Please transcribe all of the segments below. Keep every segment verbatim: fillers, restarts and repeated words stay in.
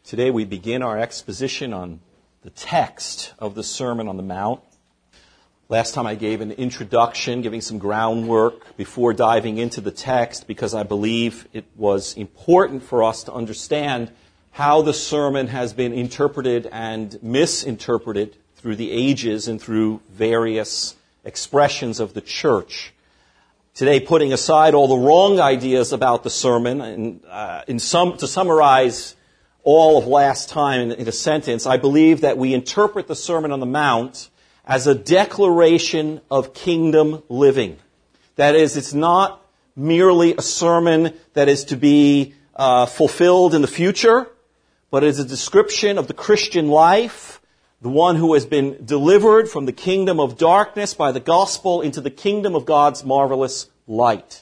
Today we begin our exposition on the text of the Sermon on the Mount. Last time I gave an introduction, giving some groundwork before diving into the text, because I believe it was important for us to understand how the sermon has been interpreted and misinterpreted through the ages and through various expressions of the church. Today, putting aside all the wrong ideas about the sermon, and uh, in some, to summarize all of last time in, in a sentence, I believe that we interpret the Sermon on the Mount as a declaration of kingdom living. That is, it's not merely a sermon that is to be uh, fulfilled in the future, but it is a description of the Christian life, the one who has been delivered from the kingdom of darkness by the gospel into the kingdom of God's marvelous light.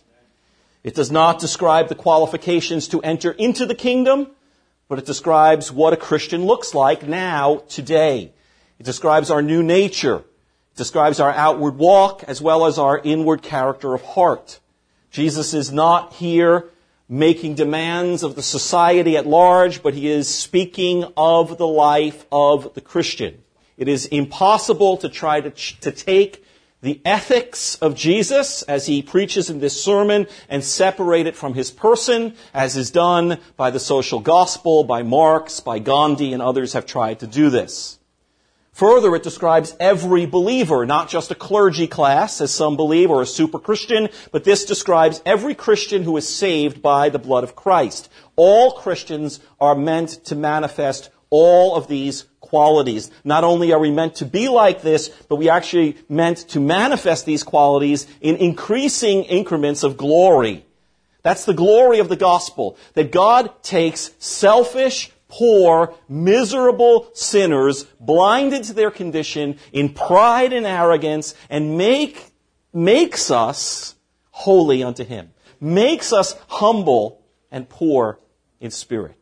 It does not describe the qualifications to enter into the kingdom, but it describes what a Christian looks like now, today. It describes our new nature. It describes our outward walk as well as our inward character of heart. Jesus is not here making demands of the society at large, but he is speaking of the life of the Christian. It is impossible to try to, to take the ethics of Jesus as he preaches in this sermon and separate it from his person, as is done by the social gospel, by Marx, by Gandhi, and others have tried to do this. Further, it describes every believer, not just a clergy class, as some believe, or a super Christian, but this describes every Christian who is saved by the blood of Christ. All Christians are meant to manifest all of these qualities. Not only are we meant to be like this, but we actually meant to manifest these qualities in increasing increments of glory. That's the glory of the gospel, that God takes selfish, poor, miserable sinners, blinded to their condition, in pride and arrogance, and make, makes us holy unto him. Makes us humble and poor in spirit.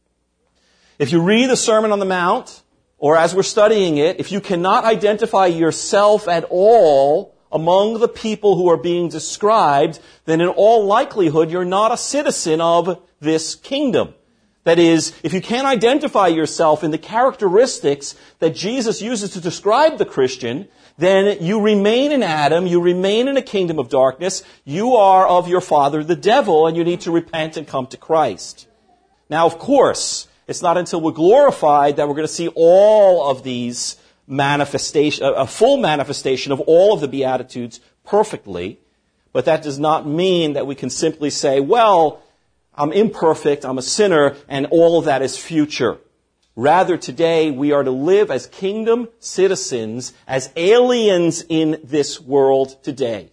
If you read the Sermon on the Mount, or as we're studying it, if you cannot identify yourself at all among the people who are being described, then in all likelihood you're not a citizen of this kingdom. That is, if you can't identify yourself in the characteristics that Jesus uses to describe the Christian, then you remain in Adam, you remain in a kingdom of darkness, you are of your father the devil, and you need to repent and come to Christ. Now, of course, it's not until we're glorified that we're going to see all of these manifestation, a full manifestation of all of the Beatitudes perfectly. But that does not mean that we can simply say, well, I'm imperfect, I'm a sinner, and all of that is future. Rather, today we are to live as kingdom citizens, as aliens in this world today.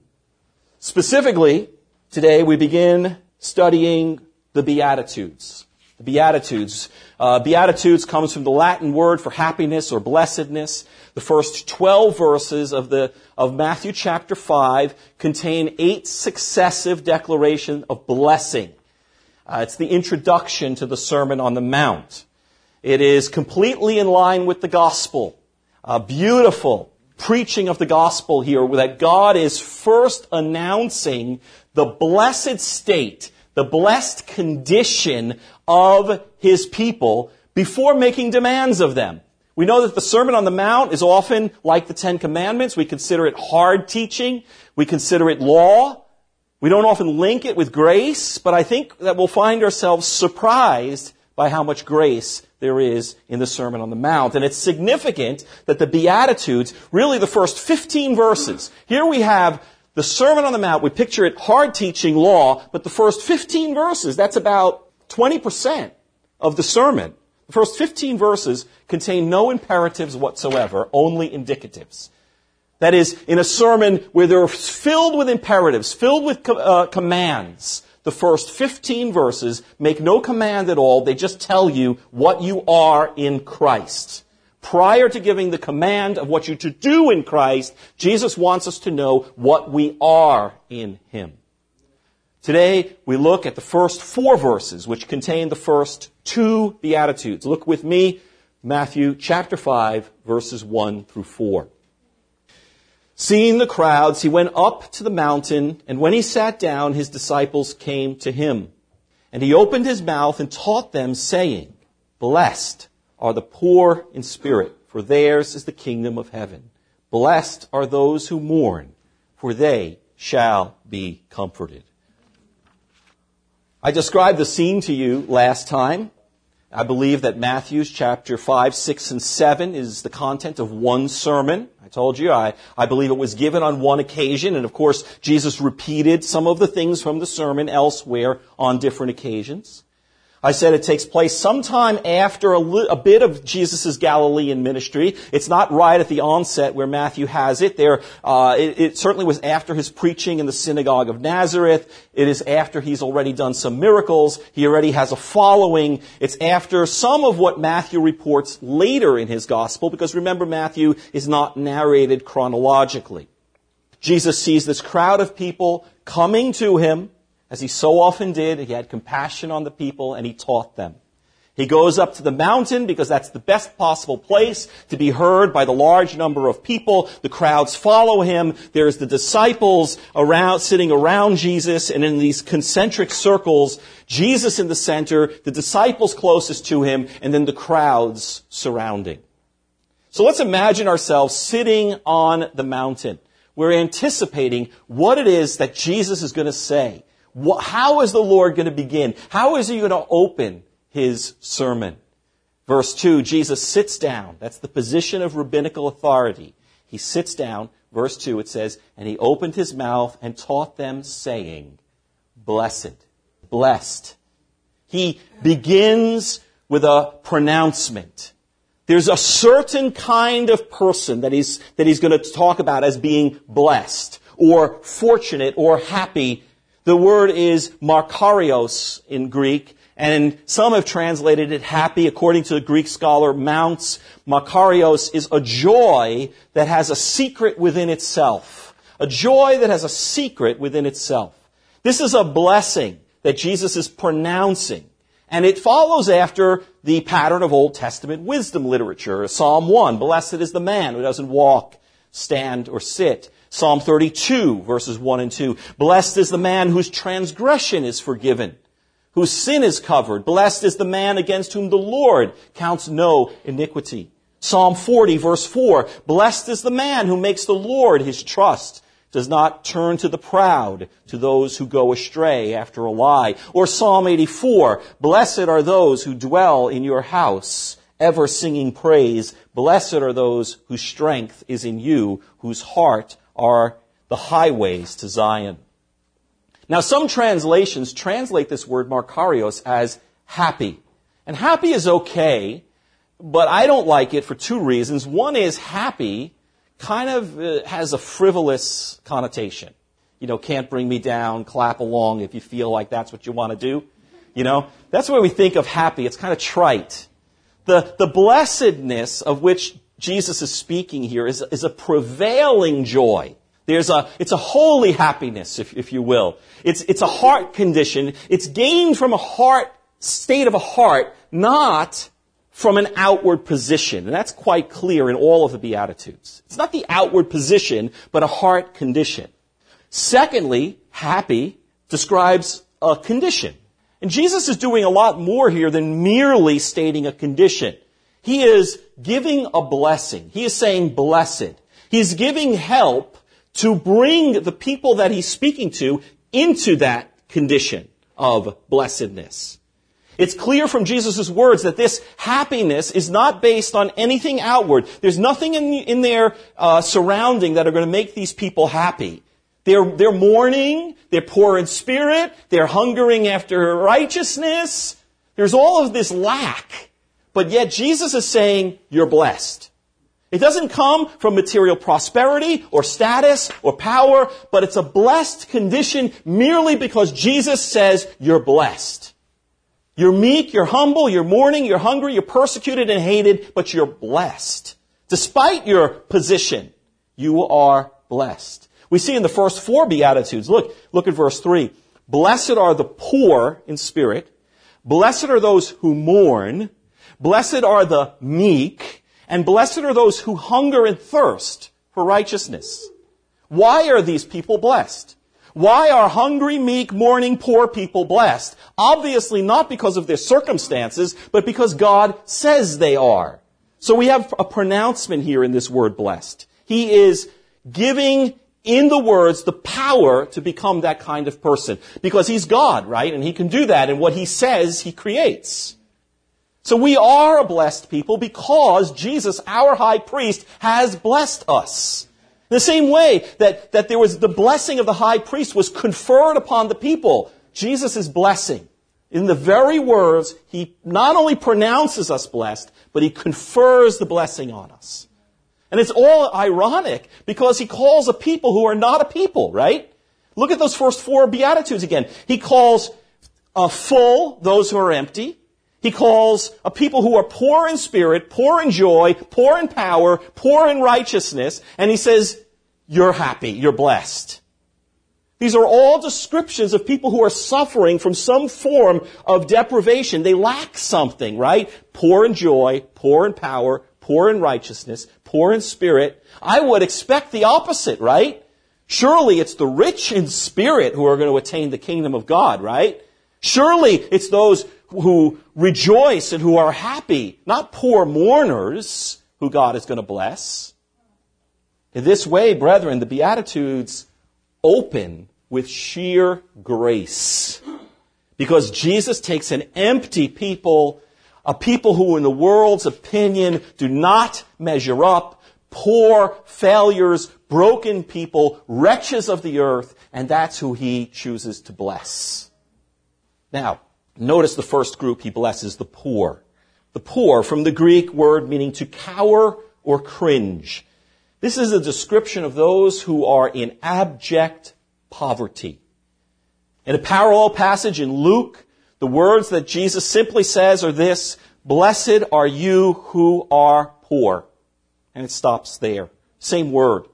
Specifically, today we begin studying the Beatitudes. The Beatitudes. Uh, Beatitudes comes from the Latin word for happiness or blessedness. The first twelve verses of the of Matthew chapter five contain eight successive declarations of blessing. Uh, it's the introduction to the Sermon on the Mount. It is completely in line with the gospel. Uh, beautiful preaching of the gospel here, that God is first announcing the blessed state, the blessed condition of his people before making demands of them. We know that the Sermon on the Mount is often like the Ten Commandments. We consider it hard teaching. We consider it law. We don't often link it with grace, but I think that we'll find ourselves surprised by how much grace there is in the Sermon on the Mount. And it's significant that the Beatitudes, really the first fifteen verses, here we have the Sermon on the Mount. We picture it hard teaching law, but the first fifteen verses, that's about twenty percent of the sermon. The first fifteen verses contain no imperatives whatsoever, only indicatives. That is, in a sermon where they're filled with imperatives, filled with uh, commands, the first fifteen verses make no command at all. They just tell you what you are in Christ. Prior to giving the command of what you're to do in Christ, Jesus wants us to know what we are in him. Today, we look at the first four verses, which contain the first two Beatitudes. Look with me, Matthew chapter five, verses one through four. Seeing the crowds, he went up to the mountain, and when he sat down, his disciples came to him. And he opened his mouth and taught them, saying, Blessed are the poor in spirit, for theirs is the kingdom of heaven. Blessed are those who mourn, for they shall be comforted. I described the scene to you last time. I believe that Matthew chapter five, six, and seven is the content of one sermon. I told you, I, I believe it was given on one occasion, and of course, Jesus repeated some of the things from the sermon elsewhere on different occasions. I said it takes place sometime after a, li- a bit of Jesus' Galilean ministry. It's not right at the onset where Matthew has it. There, uh, it, it certainly was after his preaching in the synagogue of Nazareth. It is after he's already done some miracles. He already has a following. It's after some of what Matthew reports later in his gospel, because remember, Matthew is not narrated chronologically. Jesus sees this crowd of people coming to him, as he so often did. He had compassion on the people, and he taught them. He goes up to the mountain because that's the best possible place to be heard by the large number of people. The crowds follow him. There's the disciples around, sitting around Jesus, and in these concentric circles, Jesus in the center, the disciples closest to him, and then the crowds surrounding. So let's imagine ourselves sitting on the mountain. We're anticipating what it is that Jesus is going to say. How is the Lord going to begin? How is he going to open his sermon? Verse two, Jesus sits down. That's the position of rabbinical authority. He sits down. Verse two, it says, and he opened his mouth and taught them, saying, blessed, blessed. He begins with a pronouncement. There's a certain kind of person that he's, that he's going to talk about as being blessed or fortunate or happy. The word is makarios in Greek, and some have translated it happy. According to the Greek scholar Mounce, makarios is a joy that has a secret within itself. A joy that has a secret within itself. This is a blessing that Jesus is pronouncing. And it follows after the pattern of Old Testament wisdom literature. Psalm one, blessed is the man who doesn't walk, stand, or sit. Psalm thirty-two, verses one and two. Blessed is the man whose transgression is forgiven, whose sin is covered. Blessed is the man against whom the Lord counts no iniquity. Psalm forty, verse four. Blessed is the man who makes the Lord his trust, does not turn to the proud, to those who go astray after a lie. Or Psalm eighty-four. Blessed are those who dwell in your house, ever singing praise. Blessed are those whose strength is in you, whose heart are the highways to Zion. Now, some translations translate this word makarios as happy. And happy is okay, but I don't like it for two reasons. One is happy kind of uh, has a frivolous connotation. You know, can't bring me down, clap along if you feel like that's what you want to do. You know, that's the way we think of happy. It's kind of trite. The, the blessedness of which Jesus is speaking here is, is a prevailing joy. There's a, it's a holy happiness, if, if you will. It's, it's a heart condition. It's gained from a heart, state of a heart, not from an outward position. And that's quite clear in all of the Beatitudes. It's not the outward position, but a heart condition. Secondly, happy describes a condition. And Jesus is doing a lot more here than merely stating a condition. He is giving a blessing. He is saying blessed. He's giving help to bring the people that he's speaking to into that condition of blessedness. It's clear from Jesus' words that this happiness is not based on anything outward. There's nothing in, in their uh, surrounding that are going to make these people happy. They're, they're mourning, they're poor in spirit, they're hungering after righteousness. There's all of this lack. But yet Jesus is saying, you're blessed. It doesn't come from material prosperity or status or power, but it's a blessed condition merely because Jesus says you're blessed. You're meek, you're humble, you're mourning, you're hungry, you're persecuted and hated, but you're blessed. Despite your position, you are blessed. We see in the first four Beatitudes, look, look at verse three. Blessed are the poor in spirit. Blessed are those who mourn. Blessed are the meek. And blessed are those who hunger and thirst for righteousness. Why are these people blessed? Why are hungry, meek, mourning, poor people blessed? Obviously not because of their circumstances, but because God says they are. So we have a pronouncement here in this word blessed. He is giving in the words the power to become that kind of person. Because he's God, right? And he can do that. And what he says, he creates. So we are a blessed people because Jesus, our high priest, has blessed us. In the same way that, that there was the blessing of the high priest was conferred upon the people, Jesus' blessing. In the very words, he not only pronounces us blessed, but he confers the blessing on us. And it's all ironic because he calls a people who are not a people, right? Look at those first four Beatitudes again. He calls uh, full those who are empty. He calls a people who are poor in spirit, poor in joy, poor in power, poor in righteousness. And he says, you're happy, you're blessed. These are all descriptions of people who are suffering from some form of deprivation. They lack something, right? Poor in joy, poor in power, poor in righteousness, poor in spirit. I would expect the opposite, right? Surely it's the rich in spirit who are going to attain the kingdom of God, right? Surely it's those who rejoice and who are happy, not poor mourners who God is going to bless. In this way, brethren, the Beatitudes open with sheer grace. Because Jesus takes an empty people, a people who in the world's opinion do not measure up, poor, failures, broken people, wretches of the earth, and that's who he chooses to bless. Now, notice the first group he blesses, the poor. The poor, from the Greek word meaning to cower or cringe. This is a description of those who are in abject poverty. In a parallel passage in Luke, the words that Jesus simply says are this, blessed are you who are poor. And it stops there. Same word.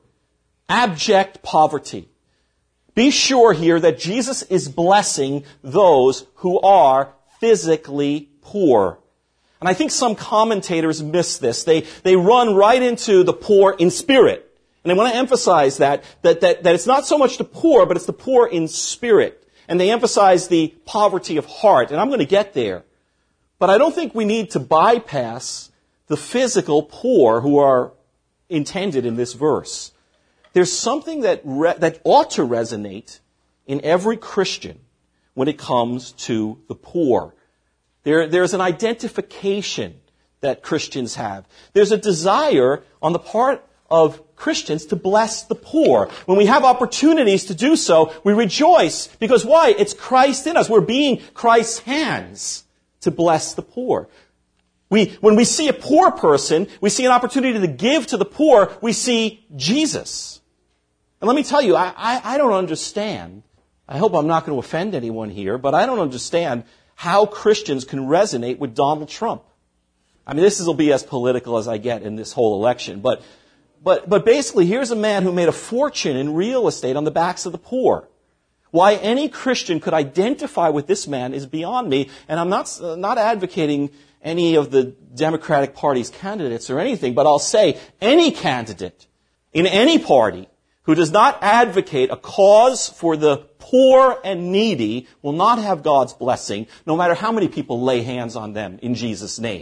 Abject poverty. Be sure here that Jesus is blessing those who are physically poor. And I think some commentators miss this. They, they run right into the poor in spirit. And I want to emphasize that, that, that, that it's not so much the poor, but it's the poor in spirit. And they emphasize the poverty of heart. And I'm going to get there. But I don't think we need to bypass the physical poor who are intended in this verse. There's something that re- that ought to resonate in every Christian when it comes to the poor. There, there's an identification that Christians have. There's a desire on the part of Christians to bless the poor. When we have opportunities to do so, we rejoice. Because why? It's Christ in us. We're being Christ's hands to bless the poor. We, when we see a poor person, we see an opportunity to give to the poor, we see Jesus. And let me tell you, I, I, I don't understand. I hope I'm not going to offend anyone here, but I don't understand how Christians can resonate with Donald Trump. I mean, this will be as political as I get in this whole election. But, but, but basically, here's a man who made a fortune in real estate on the backs of the poor. Why any Christian could identify with this man is beyond me. And I'm not, uh, not advocating any of the Democratic Party's candidates or anything, but I'll say any candidate in any party who does not advocate a cause for the poor and needy will not have God's blessing, no matter how many people lay hands on them in Jesus' name.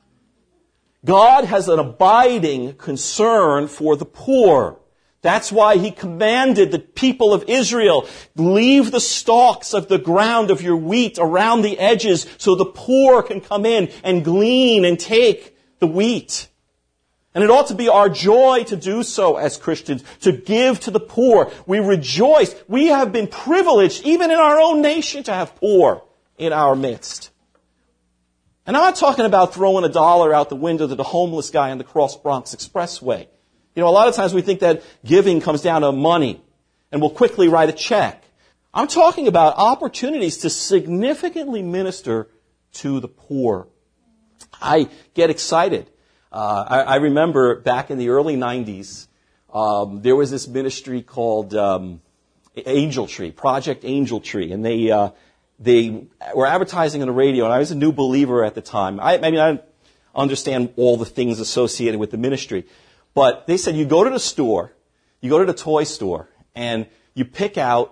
God has an abiding concern for the poor. That's why he commanded the people of Israel, leave the stalks of the ground of your wheat around the edges so the poor can come in and glean and take the wheat. And it ought to be our joy to do so as Christians, to give to the poor. We rejoice. We have been privileged, even in our own nation, to have poor in our midst. And I'm not talking about throwing a dollar out the window to the homeless guy on the Cross Bronx Expressway. You know, a lot of times we think that giving comes down to money, and we'll quickly write a check. I'm talking about opportunities to significantly minister to the poor. I get excited. Uh, I, I remember back in the early nineties, um, there was this ministry called um, Angel Tree, Project Angel Tree, and they uh, they were advertising on the radio. And I was a new believer at the time. I, I mean, I didn't understand all the things associated with the ministry, but they said you go to the store, you go to the toy store, and you pick out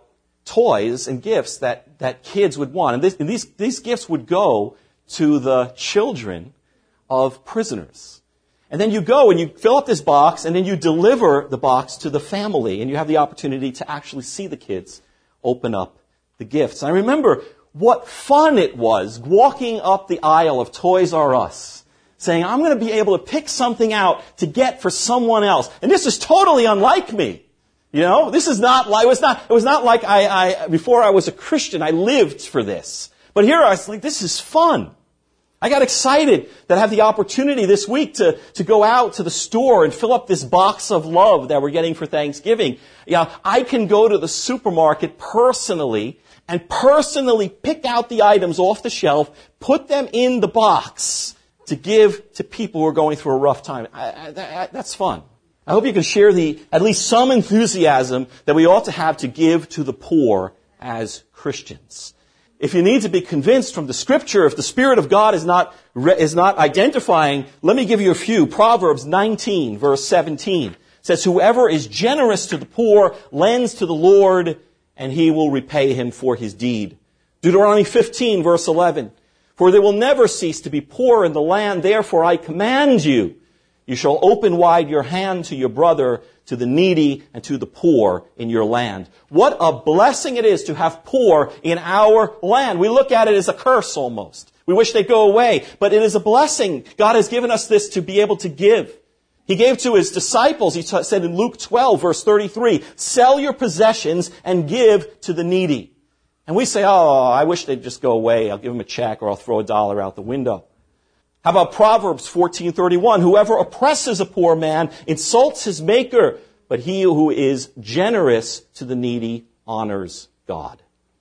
toys and gifts that, that kids would want. And, this, and these, these gifts would go to the children of prisoners. And then you go and you fill up this box, and then you deliver the box to the family, and you have the opportunity to actually see the kids open up the gifts. I remember what fun it was walking up the aisle of Toys R Us, saying, I'm going to be able to pick something out to get for someone else. And this is totally unlike me. You know, this is not like, it was not, it was not like I, I, before I was a Christian, I lived for this. But here I was like, this is fun. I got excited that I have the opportunity this week to, to go out to the store and fill up this box of love that we're getting for Thanksgiving. You know, I can go to the supermarket personally and personally pick out the items off the shelf, put them in the box to give to people who are going through a rough time. I, I, that, that's fun. I hope you can share the, at least some enthusiasm that we ought to have to give to the poor as Christians. If you need to be convinced from the Scripture, if the Spirit of God is not, is not identifying, let me give you a few. Proverbs nineteen, verse seventeen says, whoever is generous to the poor lends to the Lord, and he will repay him for his deed. Deuteronomy fifteen, verse eleven, for there will never cease to be poor in the land, therefore I command you, you shall open wide your hand to your brother, to the needy, and to the poor in your land. What a blessing it is to have poor in our land. We look at it as a curse almost. We wish they'd go away, but it is a blessing. God has given us this to be able to give. He gave to his disciples, he t- said in Luke twelve, verse thirty-three, sell your possessions and give to the needy. And we say, oh, I wish they'd just go away. I'll give them a check or I'll throw a dollar out the window. How about Proverbs fourteen thirty-one? Whoever oppresses a poor man insults his maker, but he who is generous to the needy honors God.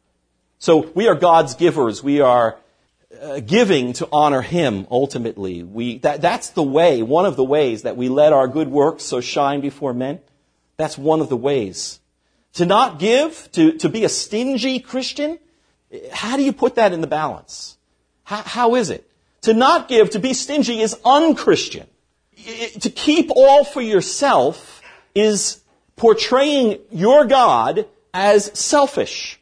So we are God's givers. We are uh, giving to honor him ultimately. We that, that's the way, one of the ways that we let our good works so shine before men. That's one of the ways. To not give, to, to be a stingy Christian, how do you put that in the balance? How, how is it? To not give, to be stingy is unchristian. To keep all for yourself is portraying your God as selfish.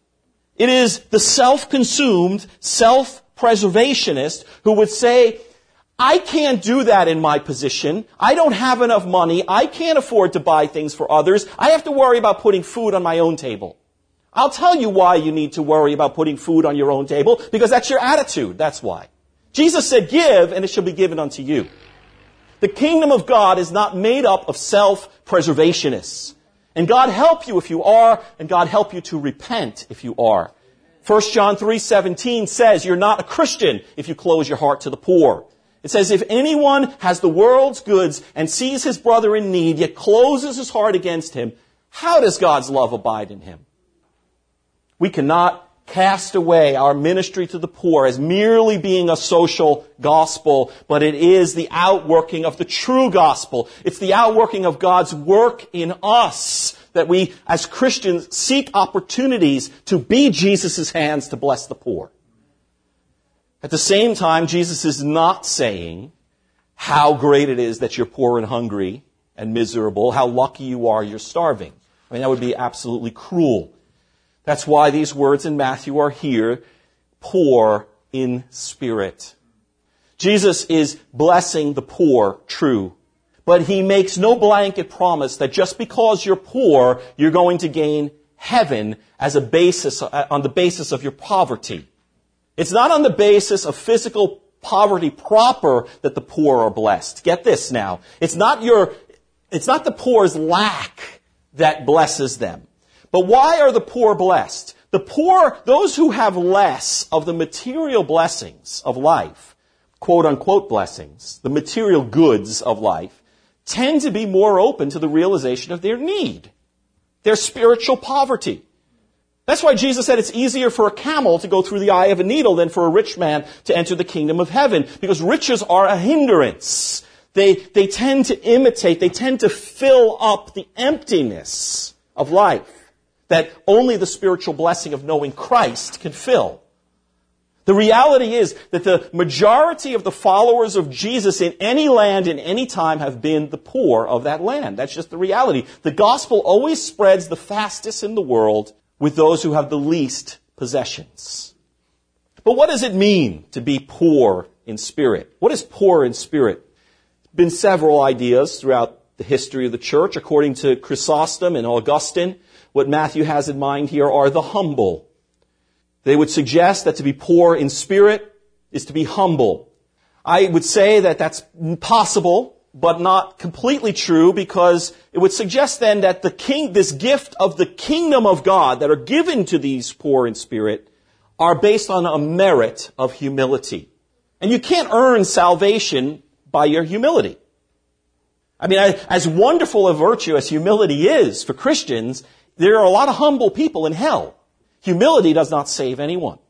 It is the self-consumed, self-preservationist who would say, I can't do that in my position. I don't have enough money. I can't afford to buy things for others. I have to worry about putting food on my own table. I'll tell you why you need to worry about putting food on your own table, because that's your attitude. That's why. Jesus said, give, and it shall be given unto you. The kingdom of God is not made up of self-preservationists. And God help you if you are, and God help you to repent if you are. First John three seventeen says, you're not a Christian if you close your heart to the poor. It says, if anyone has the world's goods and sees his brother in need, yet closes his heart against him, how does God's love abide in him? We cannot cast away our ministry to the poor as merely being a social gospel, but it is the outworking of the true gospel. It's the outworking of God's work in us that we, as Christians, seek opportunities to be Jesus' hands to bless the poor. At the same time, Jesus is not saying how great it is that you're poor and hungry and miserable, how lucky you are you're starving. I mean, that would be absolutely cruel. That's why these words in Matthew are here, poor in spirit. Jesus is blessing the poor, true. But he makes no blanket promise that just because you're poor, you're going to gain heaven as a basis, on the basis of your poverty. It's not on the basis of physical poverty proper that the poor are blessed. Get this now. It's not your, it's not the poor's lack that blesses them. But why are the poor blessed? The poor, those who have less of the material blessings of life, quote unquote blessings, the material goods of life, tend to be more open to the realization of their need, their spiritual poverty. That's why Jesus said it's easier for a camel to go through the eye of a needle than for a rich man to enter the kingdom of heaven, because riches are a hindrance. They, they tend to imitate, they tend to fill up the emptiness of life that only the spiritual blessing of knowing Christ can fill. The reality is that the majority of the followers of Jesus in any land, in any time, have been the poor of that land. That's just the reality. The gospel always spreads the fastest in the world with those who have the least possessions. But what does it mean to be poor in spirit? What is poor in spirit? There have been several ideas throughout the history of the church. According to Chrysostom and Augustine, what Matthew has in mind here are the humble. They would suggest that to be poor in spirit is to be humble. I would say that that's possible, but not completely true, because it would suggest then that the king, this gift of the kingdom of God that are given to these poor in spirit are based on a merit of humility. And you can't earn salvation by your humility. I mean, as wonderful a virtue as humility is for Christians, there are a lot of humble people in hell. Humility does not save anyone.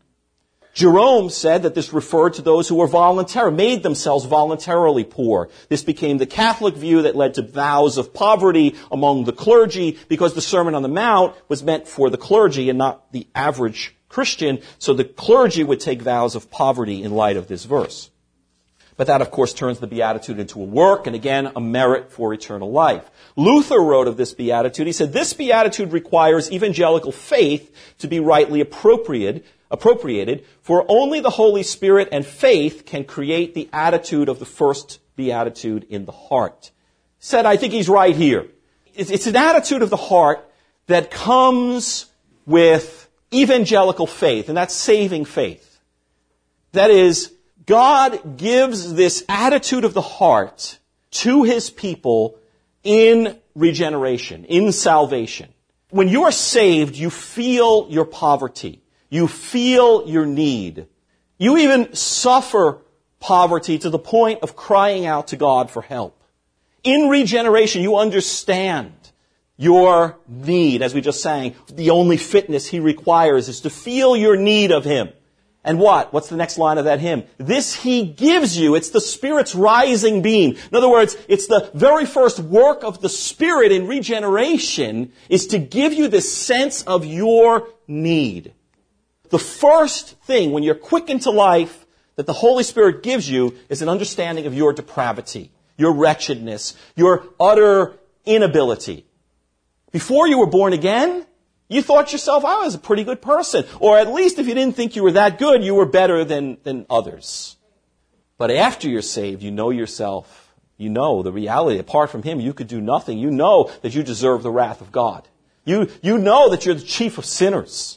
Jerome said that this referred to those who were voluntary, made themselves voluntarily poor. This became the Catholic view that led to vows of poverty among the clergy, because the Sermon on the Mount was meant for the clergy and not the average Christian, so the clergy would take vows of poverty in light of this verse. But that, of course, turns the beatitude into a work, and again, a merit for eternal life. Luther wrote of this beatitude, he said, "This beatitude requires evangelical faith to be rightly appropriated, appropriated, for only the Holy Spirit and faith can create the attitude of the first beatitude in the heart." He said, I think he's right here. It's an attitude of the heart that comes with evangelical faith, and that's saving faith. That is, God gives this attitude of the heart to His people in regeneration, in salvation. When you are saved, you feel your poverty. You feel your need. You even suffer poverty to the point of crying out to God for help. In regeneration, you understand your need. As we just sang, the only fitness He requires is to feel your need of Him. And what? What's the next line of that hymn? This He gives you. It's the Spirit's rising beam. In other words, it's the very first work of the Spirit in regeneration is to give you this sense of your need. The first thing when you're quickened to life that the Holy Spirit gives you is an understanding of your depravity, your wretchedness, your utter inability. Before you were born again, you thought yourself, I was a pretty good person. Or at least if you didn't think you were that good, you were better than, than others. But after you're saved, you know yourself. You know the reality. Apart from Him, you could do nothing. You know that you deserve the wrath of God. You, you know that you're the chief of sinners.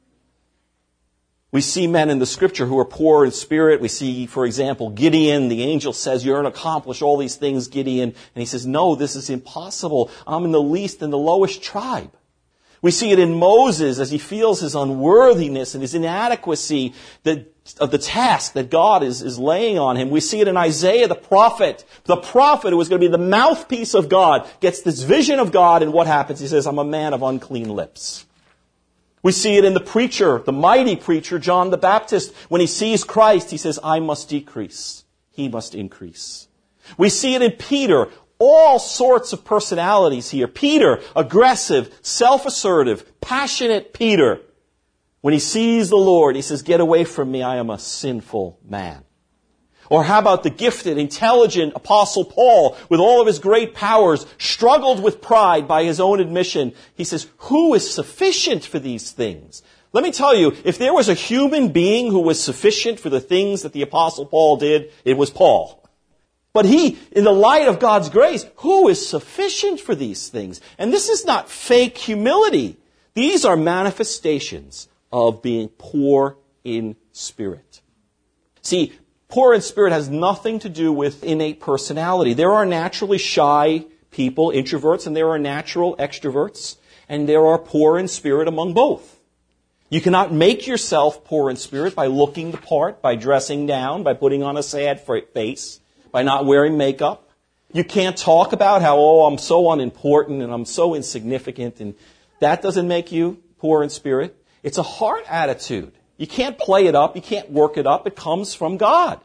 We see men in the Scripture who are poor in spirit. We see, for example, Gideon. The angel says, you're going to accomplish all these things, Gideon. And he says, no, this is impossible. I'm in the least and the lowest tribe. We see it in Moses as he feels his unworthiness and his inadequacy that, of the task that God is, is laying on him. We see it in Isaiah, the prophet. The prophet who was going to be the mouthpiece of God gets this vision of God, and what happens? He says, I'm a man of unclean lips. We see it in the preacher, the mighty preacher, John the Baptist. When he sees Christ, he says, I must decrease. He must increase. We see it in Peter. All sorts of personalities here. Peter, aggressive, self-assertive, passionate Peter. When he sees the Lord, he says, get away from me, I am a sinful man. Or how about the gifted, intelligent Apostle Paul, with all of his great powers, struggled with pride by his own admission. He says, who is sufficient for these things? Let me tell you, if there was a human being who was sufficient for the things that the Apostle Paul did, it was Paul. But he, in the light of God's grace, who is sufficient for these things? And this is not fake humility. These are manifestations of being poor in spirit. See, poor in spirit has nothing to do with innate personality. There are naturally shy people, introverts, and there are natural extroverts, and there are poor in spirit among both. You cannot make yourself poor in spirit by looking the part, by dressing down, by putting on a sad face, by not wearing makeup. You can't talk about how, oh, I'm so unimportant and I'm so insignificant, and that doesn't make you poor in spirit. It's a heart attitude. You can't play it up. You can't work it up. It comes from God.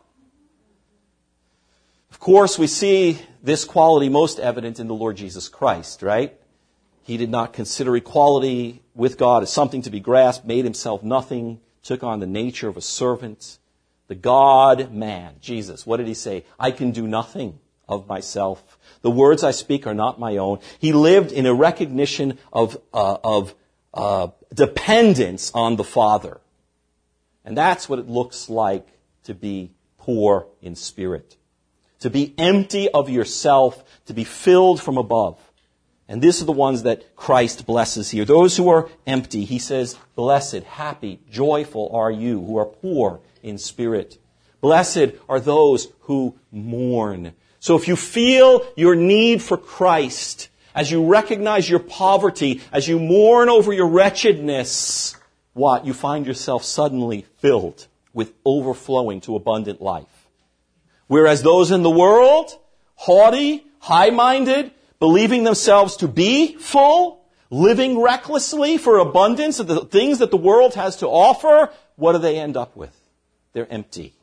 Of course, we see this quality most evident in the Lord Jesus Christ, right? He did not consider equality with God as something to be grasped, made Himself nothing, took on the nature of a servant. The God-man, Jesus, what did He say? I can do nothing of myself. The words I speak are not my own. He lived in a recognition of, uh, of uh, dependence on the Father. And that's what it looks like to be poor in spirit. To be empty of yourself, to be filled from above. And these are the ones that Christ blesses here. Those who are empty, he says, blessed, happy, joyful are you who are poor in spirit. Blessed are those who mourn. So if you feel your need for Christ, as you recognize your poverty, as you mourn over your wretchedness, what? You find yourself suddenly filled with overflowing to abundant life. Whereas those in the world, haughty, high-minded, believing themselves to be full, living recklessly for abundance of the things that the world has to offer, what do they end up with? They're empty.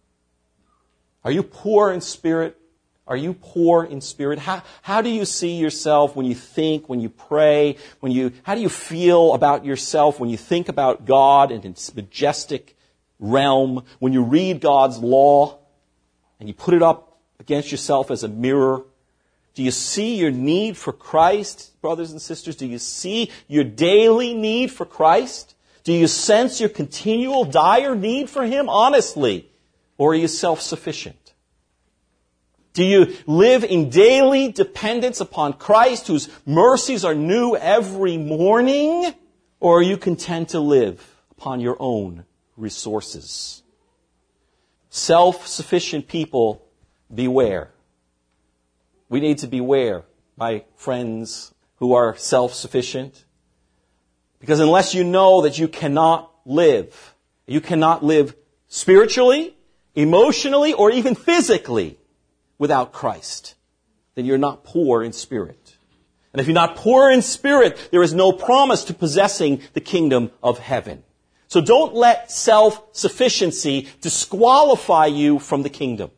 Are you poor in spirit? Are you poor in spirit? How, how do you see yourself when you think, when you pray, when you, how do you feel about yourself when you think about God and its majestic realm, when you read God's law and you put it up against yourself as a mirror? Do you see your need for Christ, brothers and sisters? Do you see your daily need for Christ? Do you sense your continual dire need for Him, honestly? Or are you self-sufficient? Do you live in daily dependence upon Christ, whose mercies are new every morning? Or are you content to live upon your own resources? Self-sufficient people, beware. We need to beware, my friends who are self-sufficient. Because unless you know that you cannot live, you cannot live spiritually, emotionally, or even physically without Christ, then you're not poor in spirit. And if you're not poor in spirit, there is no promise to possessing the kingdom of heaven. So don't let self-sufficiency disqualify you from the kingdom.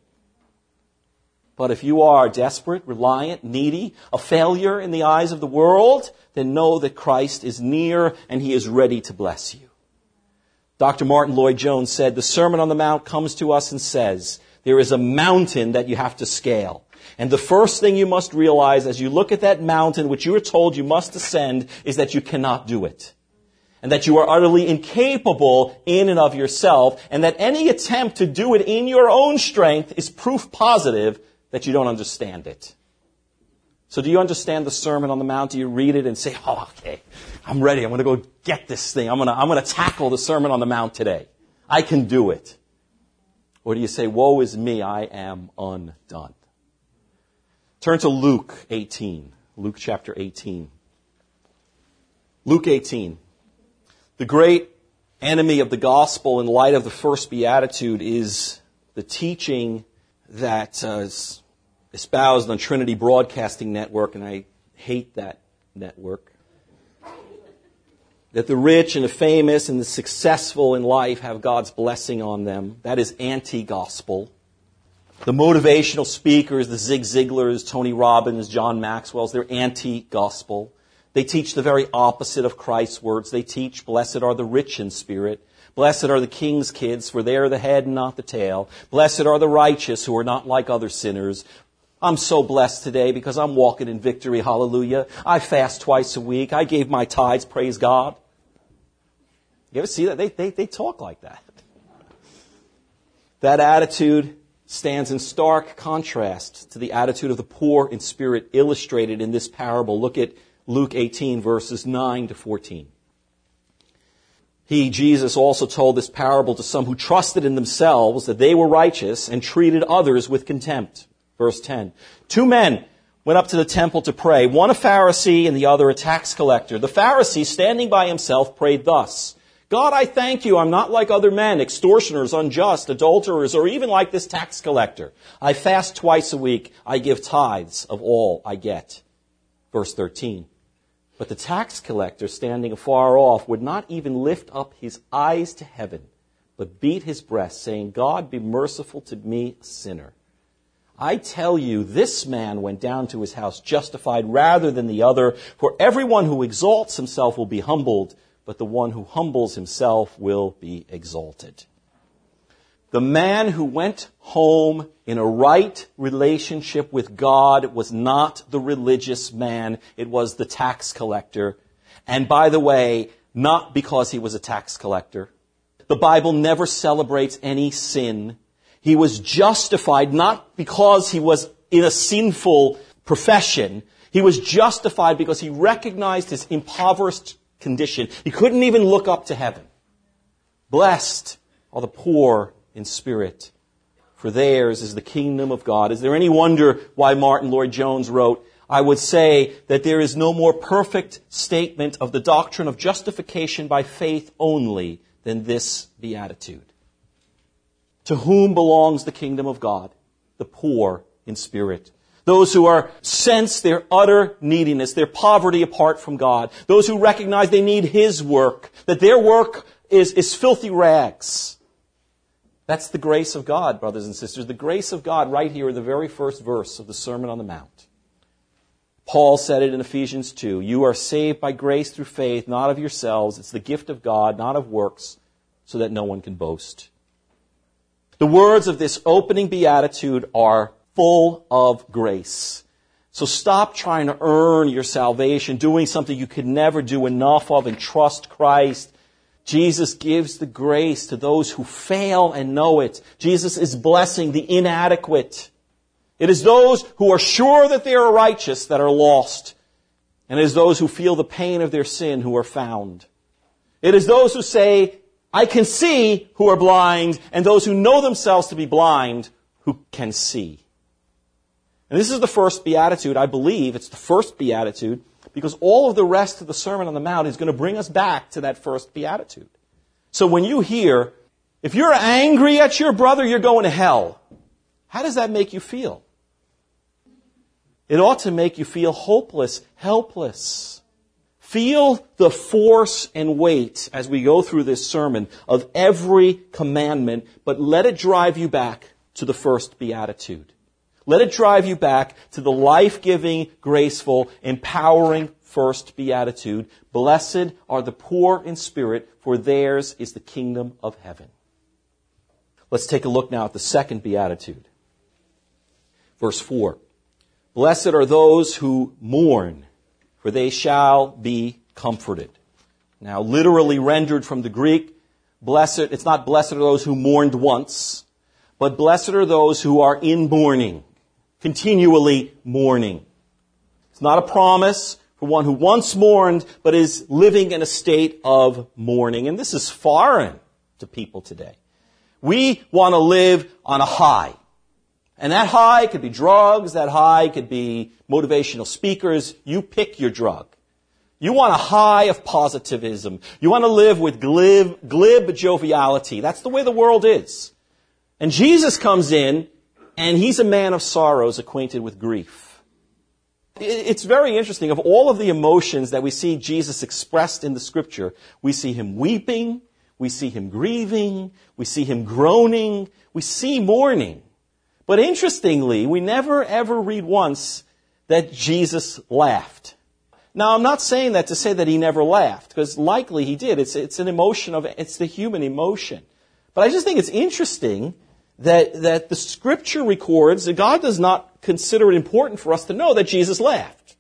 But if you are desperate, reliant, needy, a failure in the eyes of the world, then know that Christ is near and He is ready to bless you. Doctor Martin Lloyd-Jones said, the Sermon on the Mount comes to us and says, there is a mountain that you have to scale. And the first thing you must realize as you look at that mountain, which you are told you must ascend, is that you cannot do it. And that you are utterly incapable in and of yourself, and that any attempt to do it in your own strength is proof positive that you don't understand it. So do you understand the Sermon on the Mount? Do you read it and say, oh, okay, I'm ready. I'm going to go get this thing. I'm going to, I'm going to tackle the Sermon on the Mount today. I can do it. Or do you say, woe is me, I am undone? Turn to Luke eighteen. Luke chapter eighteen. Luke eighteen. The great enemy of the gospel in light of the first beatitude is the teaching that uh, is espoused on Trinity Broadcasting Network, and I hate that network. That the rich and the famous and the successful in life have God's blessing on them. That is anti-gospel. The motivational speakers, the Zig Ziglars, Tony Robbins, John Maxwell's, they're anti-gospel. They teach the very opposite of Christ's words. They teach, blessed are the rich in spirit. Blessed are the king's kids, for they are the head and not the tail. Blessed are the righteous, who are not like other sinners. I'm so blessed today because I'm walking in victory, hallelujah. I fast twice a week. I gave my tithes, praise God. You ever see that? They, they, they talk like that. That attitude stands in stark contrast to the attitude of the poor in spirit illustrated in this parable. Look at Luke eighteen, verses nine to fourteen. He, Jesus, also told this parable to some who trusted in themselves that they were righteous and treated others with contempt. Verse ten. Two men went up to the temple to pray, one a Pharisee and the other a tax collector. The Pharisee, standing by himself, prayed thus, God, I thank you, I'm not like other men, extortioners, unjust, adulterers, or even like this tax collector. I fast twice a week. I give tithes of all I get. Verse thirteen. But the tax collector, standing afar off, would not even lift up his eyes to heaven, but beat his breast, saying, God, be merciful to me, a sinner. I tell you, this man went down to his house justified rather than the other, for everyone who exalts himself will be humbled, but the one who humbles himself will be exalted. The man who went home in a right relationship with God was not the religious man. It was the tax collector. And by the way, not because he was a tax collector. The Bible never celebrates any sin. He was justified not because he was in a sinful profession. He was justified because he recognized his impoverished condition. He couldn't even look up to heaven. Blessed are the poor in spirit, for theirs is the kingdom of God. Is there any wonder why Martin Lloyd-Jones wrote, I would say that there is no more perfect statement of the doctrine of justification by faith only than this beatitude. To whom belongs the kingdom of God? The poor in spirit. Those who are sense their utter neediness, their poverty apart from God. Those who recognize they need His work, that their work is, is filthy rags. That's the grace of God, brothers and sisters. The grace of God right here in the very first verse of the Sermon on the Mount. Paul said it in Ephesians two. You are saved by grace through faith, not of yourselves. It's the gift of God, not of works, so that no one can boast. The words of this opening beatitude are full of grace. So stop trying to earn your salvation, doing something you could never do enough of, and trust Christ. Jesus gives the grace to those who fail and know it. Jesus is blessing the inadequate. It is those who are sure that they are righteous that are lost. And it is those who feel the pain of their sin who are found. It is those who say, I can see, who are blind, and those who know themselves to be blind who can see. And this is the first beatitude. I believe it's the first beatitude because all of the rest of the Sermon on the Mount is going to bring us back to that first beatitude. So when you hear, if you're angry at your brother, you're going to hell. How does that make you feel? It ought to make you feel hopeless, helpless. Feel the force and weight as we go through this sermon of every commandment, but let it drive you back to the first beatitude. Let it drive you back to the life-giving, graceful, empowering first beatitude. Blessed are the poor in spirit, for theirs is the kingdom of heaven. Let's take a look now at the second beatitude. Verse four. Blessed are those who mourn, for they shall be comforted. Now, literally rendered from the Greek, blessed, it's not blessed are those who mourned once, but blessed are those who are in mourning, continually mourning. It's not a promise for one who once mourned, but is living in a state of mourning. And this is foreign to people today. We want to live on a high. And that high could be drugs, that high could be motivational speakers. You pick your drug. You want a high of positivism. You want to live with glib, glib joviality. That's the way the world is. And Jesus comes in, and He's a man of sorrows, acquainted with grief. It's very interesting. Of all of the emotions that we see Jesus expressed in the Scripture, we see Him weeping, we see Him grieving, we see Him groaning, we see mourning. But interestingly, we never ever read once that Jesus laughed. Now, I'm not saying that to say that He never laughed, because likely He did. It's, it's an emotion of, it's the human emotion. But I just think it's interesting that, that the Scripture records that God does not consider it important for us to know that Jesus laughed.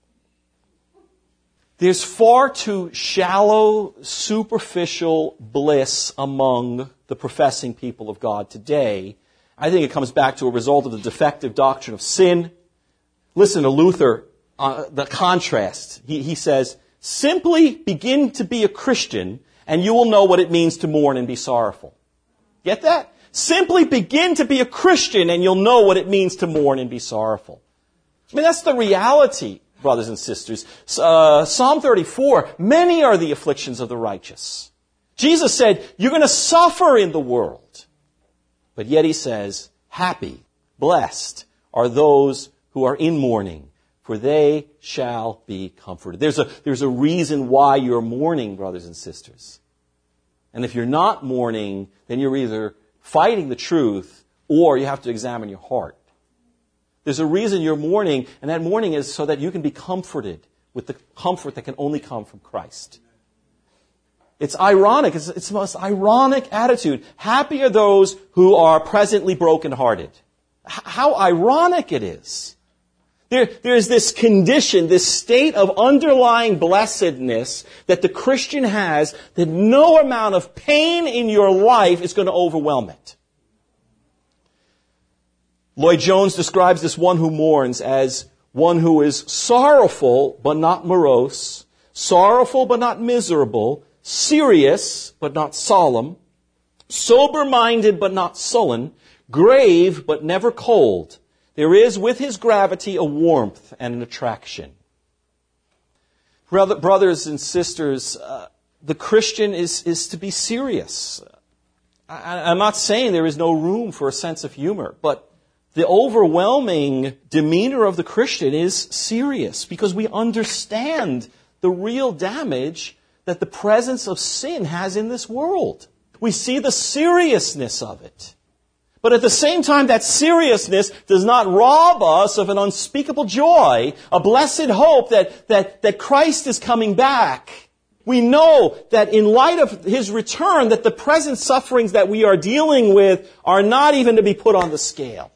There's far too shallow, superficial bliss among the professing people of God today. I think it comes back to a result of the defective doctrine of sin. Listen to Luther, uh, the contrast. He, he says, simply begin to be a Christian and you will know what it means to mourn and be sorrowful. Get that? Simply begin to be a Christian and you'll know what it means to mourn and be sorrowful. I mean, that's the reality, brothers and sisters. Uh, Psalm thirty-four, many are the afflictions of the righteous. Jesus said, you're going to suffer in the world. But yet He says, happy, blessed are those who are in mourning, for they shall be comforted. There's a, there's a reason why you're mourning, brothers and sisters. And if you're not mourning, then you're either fighting the truth or you have to examine your heart. There's a reason you're mourning, and that mourning is so that you can be comforted with the comfort that can only come from Christ. It's ironic. It's, it's the most ironic attitude. Happy are those who are presently brokenhearted. H- how ironic it is There, there's this condition, this state of underlying blessedness that the Christian has that no amount of pain in your life is going to overwhelm it. Lloyd Jones describes this one who mourns as one who is sorrowful but not morose, sorrowful but not miserable, serious but not solemn, sober-minded but not sullen, grave but never cold. There is with his gravity a warmth and an attraction. Brother, brothers and sisters, uh, the Christian is, is to be serious. I, I'm not saying there is no room for a sense of humor, but the overwhelming demeanor of the Christian is serious because we understand the real damage that the presence of sin has in this world. We see the seriousness of it. But at the same time, that seriousness does not rob us of an unspeakable joy, a blessed hope that, that, that Christ is coming back. We know that in light of His return, that the present sufferings that we are dealing with are not even to be put on the scale.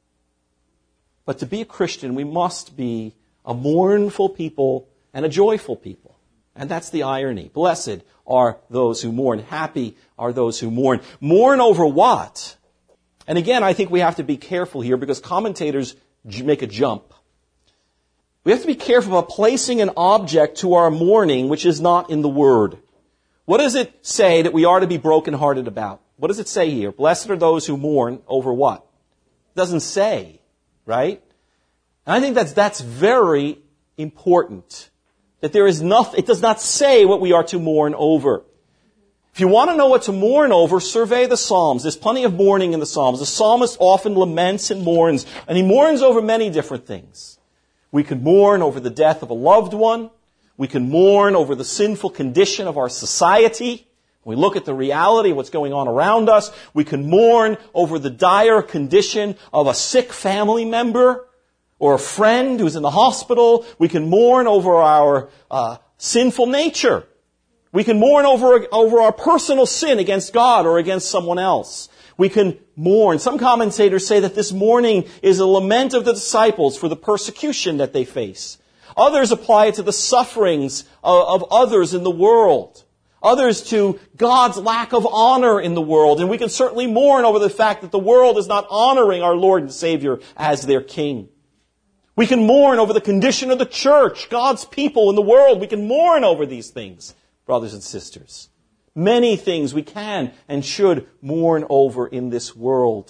But to be a Christian, we must be a mournful people and a joyful people. And that's the irony. Blessed are those who mourn. Happy are those who mourn. Mourn over what? And again, I think we have to be careful here because commentators make a jump. We have to be careful about placing an object to our mourning which is not in the Word. What does it say that we are to be brokenhearted about? What does it say here? Blessed are those who mourn over what? It doesn't say, right? And I think that's, that's very important. That there is nothing, it does not say what we are to mourn over. If you want to know what to mourn over, survey the Psalms. There's plenty of mourning in the Psalms. The psalmist often laments and mourns, and he mourns over many different things. We could mourn over the death of a loved one. We can mourn over the sinful condition of our society. We look at the reality of what's going on around us. We can mourn over the dire condition of a sick family member or a friend who's in the hospital. We can mourn over our uh, sinful nature. We can mourn over, over our personal sin against God or against someone else. We can mourn. Some commentators say that this mourning is a lament of the disciples for the persecution that they face. Others apply it to the sufferings of, of others in the world. Others to God's lack of honor in the world. And we can certainly mourn over the fact that the world is not honoring our Lord and Savior as their King. We can mourn over the condition of the church, God's people in the world. We can mourn over these things, brothers and sisters. Many things we can and should mourn over in this world.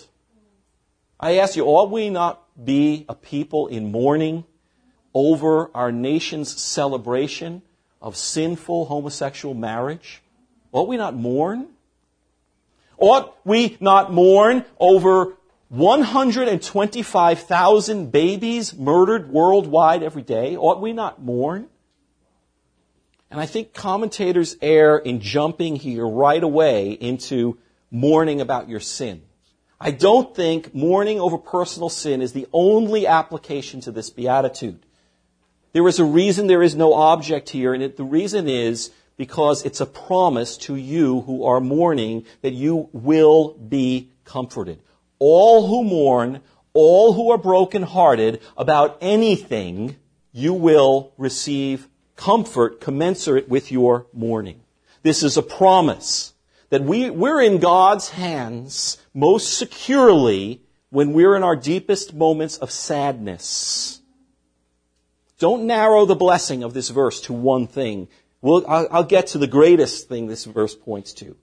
I ask you, ought we not be a people in mourning over our nation's celebration of sinful homosexual marriage? Ought we not mourn? Ought we not mourn over one hundred twenty-five thousand babies murdered worldwide every day? Ought we not mourn? And I think commentators err in jumping here right away into mourning about your sin. I don't think mourning over personal sin is the only application to this beatitude. There is a reason there is no object here, and it, the reason is because it's a promise to you who are mourning that you will be comforted. All who mourn, all who are brokenhearted about anything, you will receive comfort commensurate with your mourning. This is a promise that we, we're in God's hands most securely when we're in our deepest moments of sadness. Don't narrow the blessing of this verse to one thing. We'll, I'll, I'll get to the greatest thing this verse points to.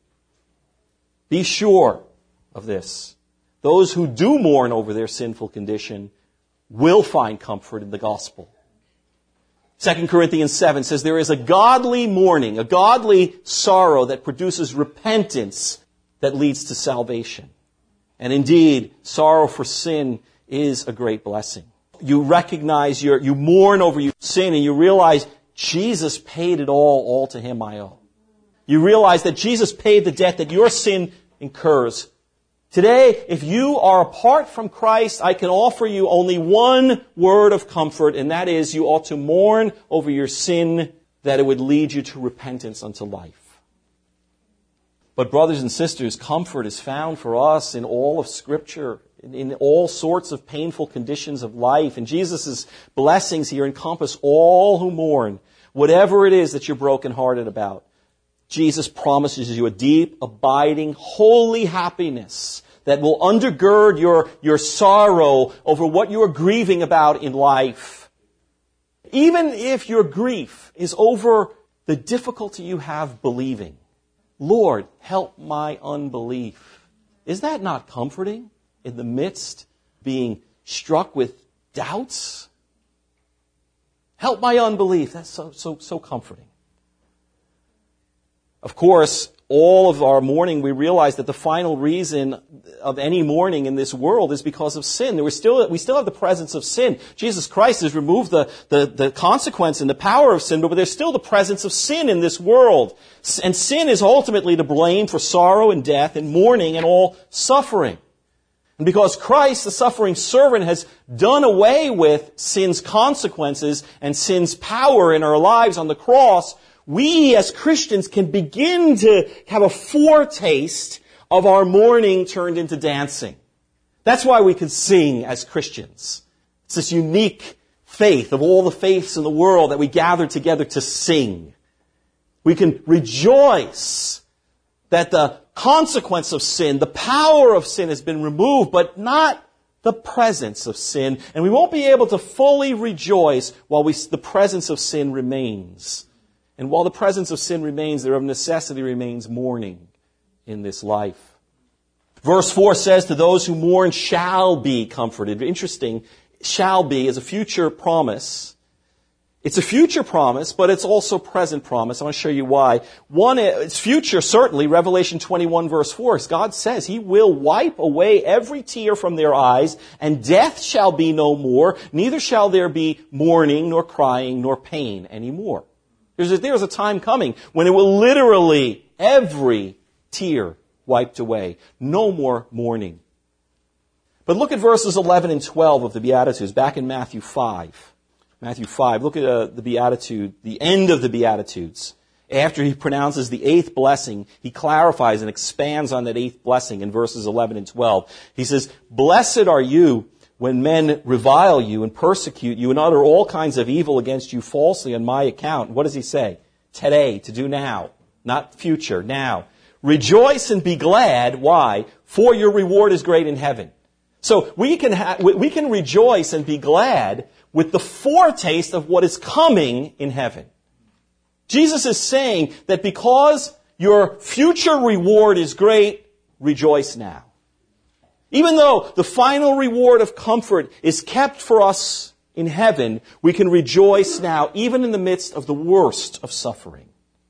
Be sure of this. Those who do mourn over their sinful condition will find comfort in the gospel. Second Corinthians seven says there is a godly mourning, a godly sorrow that produces repentance that leads to salvation. And indeed, sorrow for sin is a great blessing. You recognize your, you mourn over your sin and you realize Jesus paid it all, all to Him I owe. You realize that Jesus paid the debt that your sin incurs. Today, if you are apart from Christ, I can offer you only one word of comfort, and that is you ought to mourn over your sin that it would lead you to repentance unto life. But brothers and sisters, comfort is found for us in all of Scripture. in, in all sorts of painful conditions of life. And Jesus' blessings here encompass all who mourn, whatever it is that you're brokenhearted about. Jesus promises you a deep, abiding, holy happiness that will undergird your, your sorrow over what you are grieving about in life. Even if your grief is over the difficulty you have believing. Lord, help my unbelief. Is that not comforting in the midst of being struck with doubts? Help my unbelief. That's so, so, so comforting. Of course, all of our mourning, we realize that the final reason of any mourning in this world is because of sin. There was still, we still have the presence of sin. Jesus Christ has removed the, the, the consequence and the power of sin, but there's still the presence of sin in this world. And sin is ultimately to blame for sorrow and death and mourning and all suffering. And because Christ, the suffering servant, has done away with sin's consequences and sin's power in our lives on the cross, we as Christians can begin to have a foretaste of our mourning turned into dancing. That's why we can sing as Christians. It's this unique faith of all the faiths in the world that we gather together to sing. We can rejoice that the consequence of sin, the power of sin has been removed, but not the presence of sin. And we won't be able to fully rejoice while we, the presence of sin remains. And while the presence of sin remains, there of necessity remains mourning in this life. Verse four says, to those who mourn shall be comforted. Interesting, shall be is a future promise. It's a future promise, but it's also present promise. I want to show you why. One, it's future, certainly. Revelation twenty-one verse four. God says He will wipe away every tear from their eyes, and death shall be no more. Neither shall there be mourning, nor crying, nor pain anymore. There's a, there's a time coming when it will literally, every tear wiped away. No more mourning. But look at verses eleven and twelve of the Beatitudes, back in Matthew five. Matthew five, look at uh, the Beatitude, the end of the Beatitudes. After He pronounces the eighth blessing, He clarifies and expands on that eighth blessing in verses eleven and twelve. He says, blessed are you when men revile you and persecute you and utter all kinds of evil against you falsely on my account. What does He say? Today, to do now, not future, now. Rejoice and be glad. Why? For your reward is great in heaven. So we can ha- we can rejoice and be glad with the foretaste of what is coming in heaven. Jesus is saying that because your future reward is great, rejoice now. Even though the final reward of comfort is kept for us in heaven, we can rejoice now, even in the midst of the worst of suffering.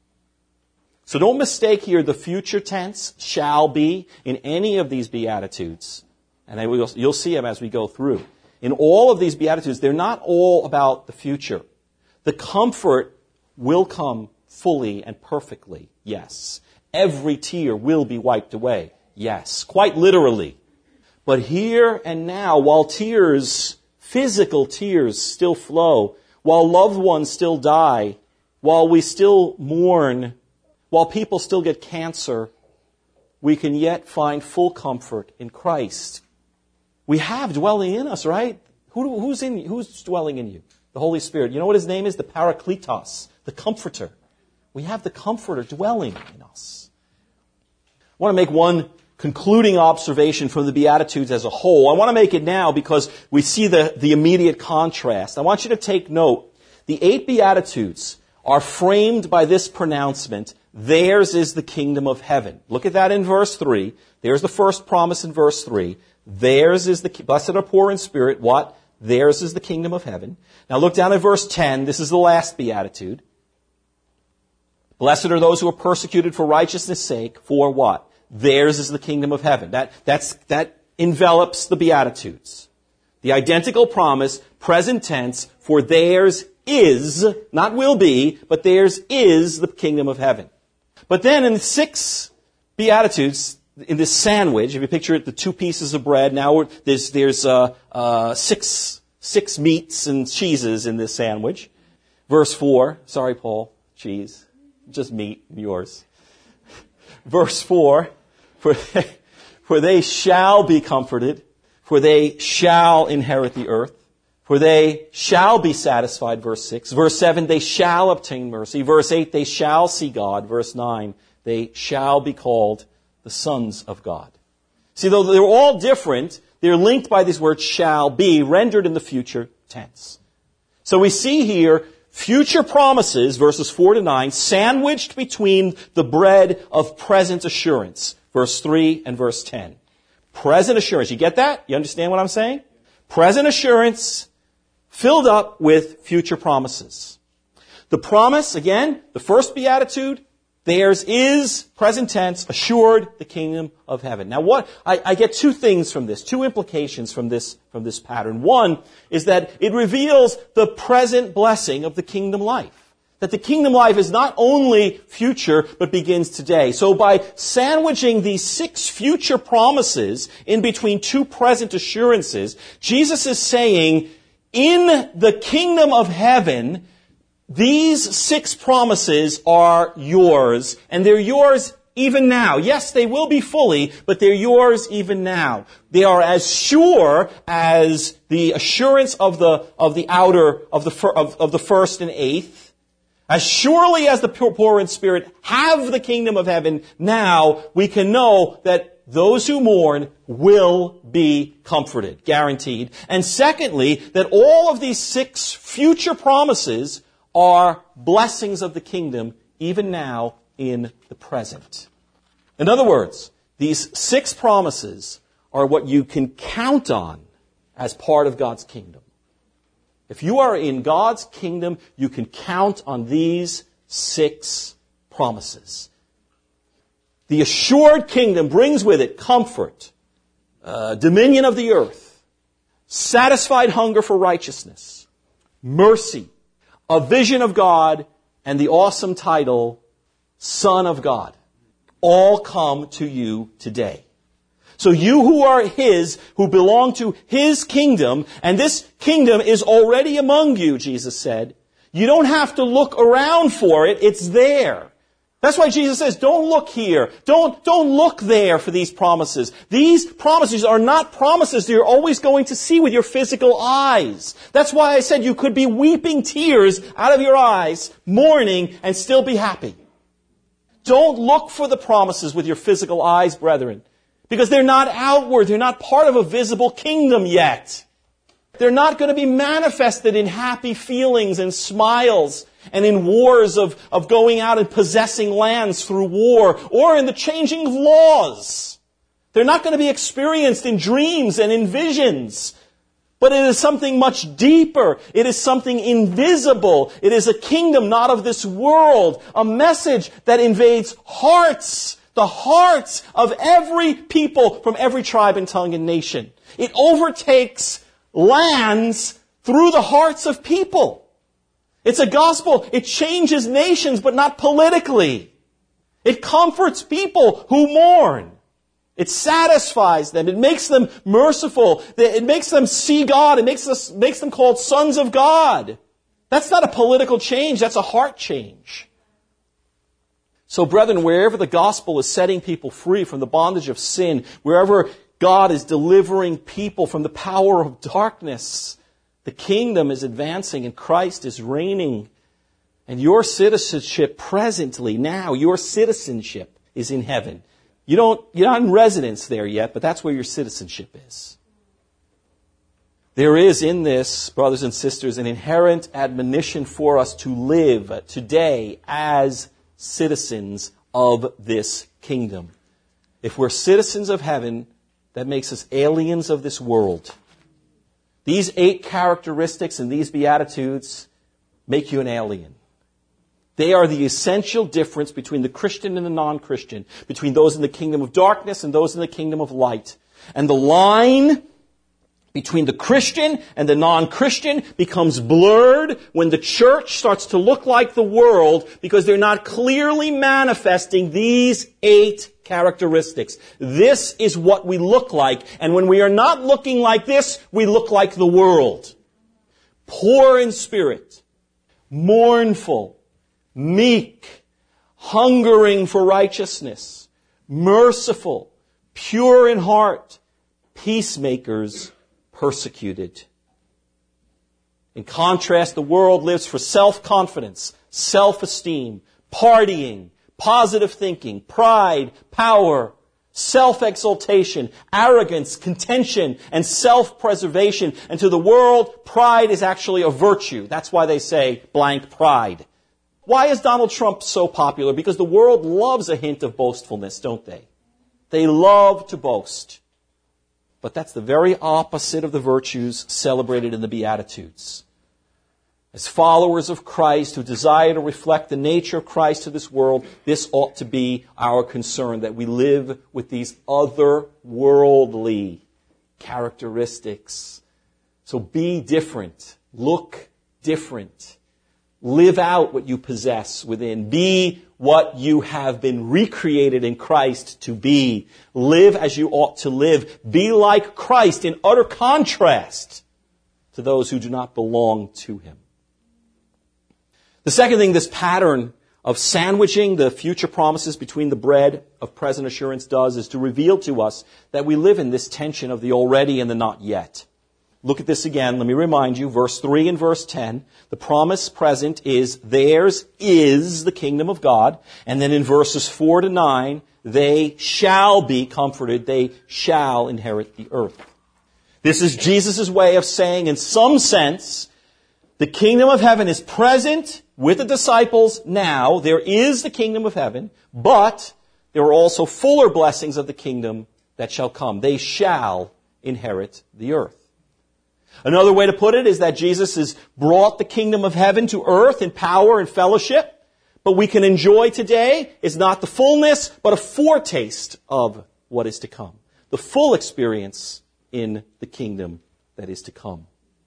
So don't mistake here the future tense, shall be, in any of these Beatitudes. And will, you'll see them as we go through. In all of these Beatitudes, they're not all about the future. The comfort will come fully and perfectly, yes. Every tear will be wiped away, yes, quite literally. But here and now, while tears, physical tears still flow, while loved ones still die, while we still mourn, while people still get cancer, we can yet find full comfort in Christ. We have dwelling in us, right? Who, who's in, who's dwelling in you? The Holy Spirit. You know what His name is? The Parakletos, the Comforter. We have the Comforter dwelling in us. I want to make one concluding observation from the Beatitudes as a whole. I want to make it now because we see the, the immediate contrast. I want you to take note. The eight Beatitudes are framed by this pronouncement, theirs is the kingdom of heaven. Look at that in verse three. There's the first promise in verse three. Theirs is the, blessed are poor in spirit, what? Theirs is the kingdom of heaven. Now look down at verse ten. This is the last Beatitude. Blessed are those who are persecuted for righteousness' sake, for what? Theirs is the kingdom of heaven. That, that's, that envelops the Beatitudes. The identical promise, present tense, for theirs is, not will be, but theirs is the kingdom of heaven. But then in six Beatitudes, in this sandwich, if you picture it, the two pieces of bread, now there's, there's uh, uh, six, six meats and cheeses in this sandwich. Verse four, sorry Paul, cheese, just meat, yours. Verse four, For they, for they shall be comforted. For they shall inherit the earth. For they shall be satisfied, verse six. Verse seven, they shall obtain mercy. Verse eight, they shall see God. Verse nine, they shall be called the sons of God. See, though they're all different, they're linked by this word shall be, rendered in the future tense. So we see here future promises, verses four to nine, sandwiched between the bread of present assurance, verse three and verse ten. Present assurance. You get that? You understand what I'm saying? Present assurance filled up with future promises. The promise, again, the first beatitude, theirs is, present tense, assured the kingdom of heaven. Now what, I, I get two things from this, two implications from this, from this pattern. One is that it reveals the present blessing of the kingdom life. That the kingdom life is not only future, but begins today. So by sandwiching these six future promises in between two present assurances, Jesus is saying, in the kingdom of heaven, these six promises are yours, and they're yours even now. Yes, they will be fully, but they're yours even now. They are as sure as the assurance of the of the outer of the of, of the first and eighth. As surely as the poor in spirit have the kingdom of heaven now, we can know that those who mourn will be comforted, guaranteed. And secondly, that all of these six future promises are blessings of the kingdom, even now in the present. In other words, these six promises are what you can count on as part of God's kingdom. If you are in God's kingdom, you can count on these six promises. The assured kingdom brings with it comfort, uh, dominion of the earth, satisfied hunger for righteousness, mercy, a vision of God, and the awesome title, Son of God. All come to you today. So you who are His, who belong to His kingdom, and this kingdom is already among you, Jesus said, you don't have to look around for it, it's there. That's why Jesus says, don't look here. Don't, don't look there for these promises. These promises are not promises that you're always going to see with your physical eyes. That's why I said you could be weeping tears out of your eyes, mourning, and still be happy. Don't look for the promises with your physical eyes, brethren. Because they're not outward. They're not part of a visible kingdom yet. They're not going to be manifested in happy feelings and smiles and in wars of, of going out and possessing lands through war or in the changing of laws. They're not going to be experienced in dreams and in visions. But it is something much deeper. It is something invisible. It is a kingdom not of this world. A message that invades hearts. The hearts of every people from every tribe and tongue and nation. It overtakes lands through the hearts of people. It's a gospel. It changes nations, but not politically. It comforts people who mourn. It satisfies them. It makes them merciful. It makes them see God. It makes us, makes them called sons of God. That's not a political change. That's a heart change. So, brethren, wherever the gospel is setting people free from the bondage of sin, wherever God is delivering people from the power of darkness, the kingdom is advancing and Christ is reigning. And your citizenship presently, now, your citizenship is in heaven. You don't, you're not in residence there yet, but that's where your citizenship is. There is in this, brothers and sisters, an inherent admonition for us to live today as citizens of this kingdom. If we're citizens of heaven, that makes us aliens of this world. These eight characteristics and these beatitudes make you an alien. They are the essential difference between the Christian and the non-Christian, between those in the kingdom of darkness and those in the kingdom of light. And the line between the Christian and the non-Christian becomes blurred when the church starts to look like the world because they're not clearly manifesting these eight characteristics. This is what we look like. And when we are not looking like this, we look like the world. Poor in spirit, mournful, meek, hungering for righteousness, merciful, pure in heart, peacemakers persecuted. In contrast, the world lives for self-confidence, self-esteem, partying, positive thinking, pride, power, self-exaltation, arrogance, contention, and self-preservation. And to the world, pride is actually a virtue. That's why they say blank pride. Why is Donald Trump so popular? Because the world loves a hint of boastfulness, don't they? They love to boast. But that's the very opposite of the virtues celebrated in the Beatitudes. As followers of Christ who desire to reflect the nature of Christ to this world, this ought to be our concern, that we live with these otherworldly characteristics. So be different. Look different. Live out what you possess within. Be what you have been recreated in Christ to be. Live as you ought to live. Be like Christ in utter contrast to those who do not belong to Him. The second thing this pattern of sandwiching the future promises between the bread of present assurance does is to reveal to us that we live in this tension of the already and the not yet. Look at this again. Let me remind you, verse three and verse ten. The promise present is theirs is the kingdom of God. And then in verses four to nine, they shall be comforted. They shall inherit the earth. This is Jesus' way of saying, in some sense, the kingdom of heaven is present with the disciples now. There is the kingdom of heaven, but there are also fuller blessings of the kingdom that shall come. They shall inherit the earth. Another way to put it is that Jesus has brought the kingdom of heaven to earth in power and fellowship. But we can enjoy today is not the fullness, but a foretaste of what is to come. The full experience in the kingdom that is to come.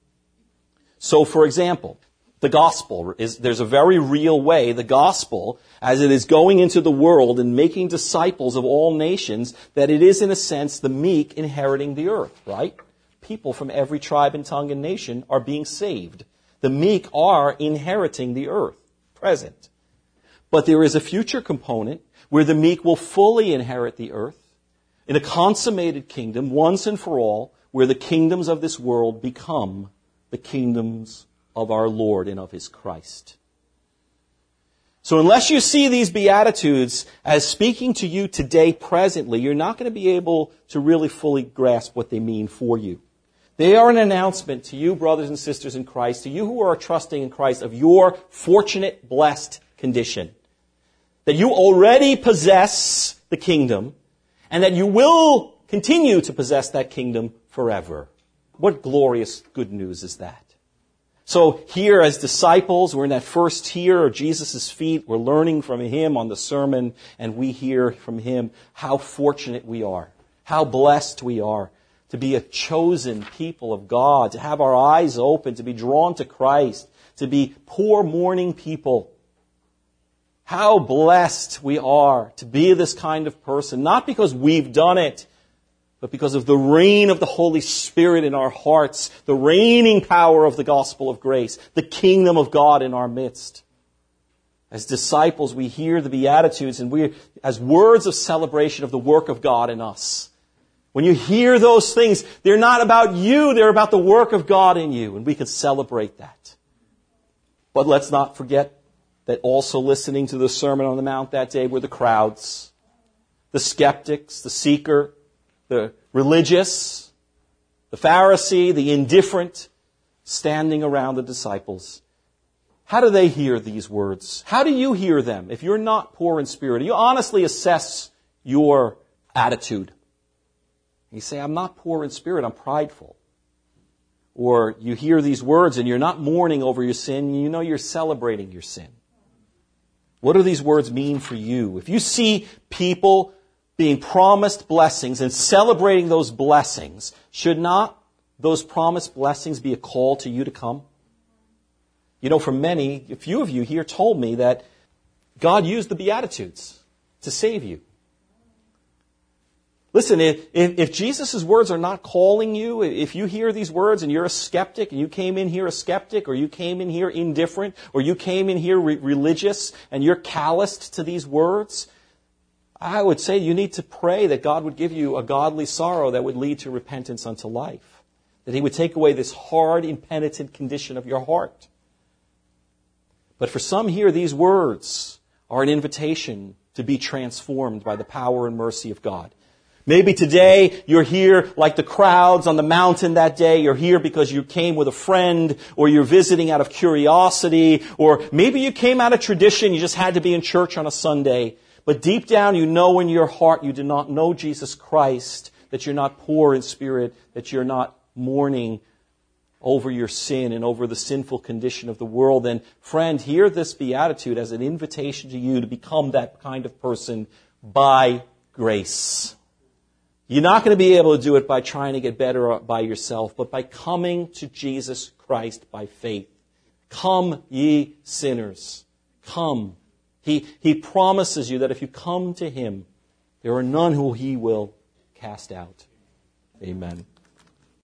So, for example, the gospel is, there's a very real way, the gospel, as it is going into the world and making disciples of all nations, that it is in a sense the meek inheriting the earth, right? People from every tribe and tongue and nation are being saved. The meek are inheriting the earth, present. But there is a future component where the meek will fully inherit the earth in a consummated kingdom, once and for all, where the kingdoms of this world become the kingdoms of our Lord and of His Christ. So unless you see these Beatitudes as speaking to you today presently, you're not going to be able to really fully grasp what they mean for you. They are an announcement to you, brothers and sisters in Christ, to you who are trusting in Christ, of your fortunate, blessed condition. That you already possess the kingdom, and that you will continue to possess that kingdom forever. What glorious good news is that? So here as disciples, we're in that first tier of Jesus' feet. We're learning from Him on the sermon, and we hear from Him how fortunate we are, how blessed we are to be a chosen people of God, to have our eyes open, to be drawn to Christ, to be poor mourning people. How blessed we are to be this kind of person, not because we've done it, but because of the reign of the Holy Spirit in our hearts, the reigning power of the gospel of grace, the kingdom of God in our midst. As disciples, we hear the Beatitudes and we, as words of celebration of the work of God in us. When you hear those things, they're not about you, they're about the work of God in you, and we can celebrate that. But let's not forget that also listening to the Sermon on the Mount that day were the crowds, the skeptics, the seeker, the religious, the Pharisee, the indifferent, standing around the disciples. How do they hear these words? How do you hear them if you're not poor in spirit? Do you honestly assess your attitude? You say, I'm not poor in spirit, I'm prideful. Or you hear these words and you're not mourning over your sin, you know you're celebrating your sin. What do these words mean for you? If you see people being promised blessings and celebrating those blessings, should not those promised blessings be a call to you to come? You know, for many, a few of you here told me that God used the Beatitudes to save you. Listen, if, if Jesus' words are not calling you, if you hear these words and you're a skeptic, and you came in here a skeptic, or you came in here indifferent, or you came in here re- religious, and you're calloused to these words, I would say you need to pray that God would give you a godly sorrow that would lead to repentance unto life. That He would take away this hard, impenitent condition of your heart. But for some here, these words are an invitation to be transformed by the power and mercy of God. Maybe today you're here like the crowds on the mountain that day. You're here because you came with a friend, or you're visiting out of curiosity, or maybe you came out of tradition. You just had to be in church on a Sunday. But deep down you know in your heart you do not know Jesus Christ, that you're not poor in spirit, that you're not mourning over your sin and over the sinful condition of the world. And friend, hear this beatitude as an invitation to you to become that kind of person by grace. You're not going to be able to do it by trying to get better by yourself, but by coming to Jesus Christ by faith. Come, ye sinners. Come. He, he promises you that if you come to Him, there are none who He will cast out. Amen.